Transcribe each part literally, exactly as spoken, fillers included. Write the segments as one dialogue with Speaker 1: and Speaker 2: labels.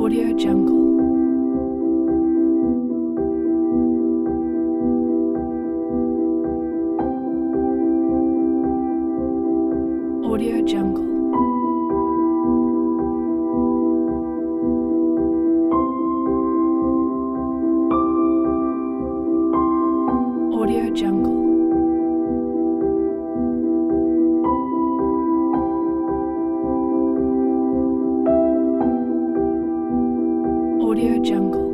Speaker 1: Audio Jungle. Audio Jungle. Audio Jungle. Audio Jungle.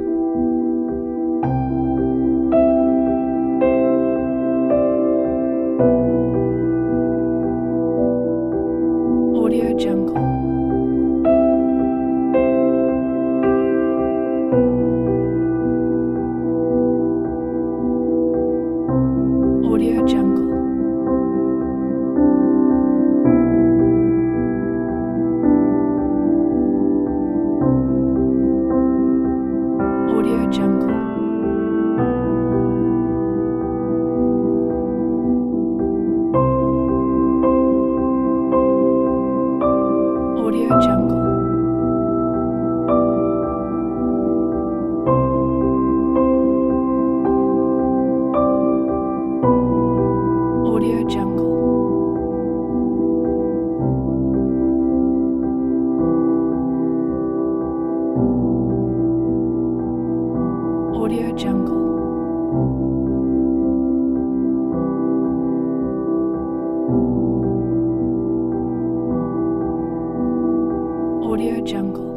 Speaker 1: Audio Jungle. Audio Jungle. Audio Jungle. Audio Jungle. Audio Jungle. Audio Jungle. Audio Jungle.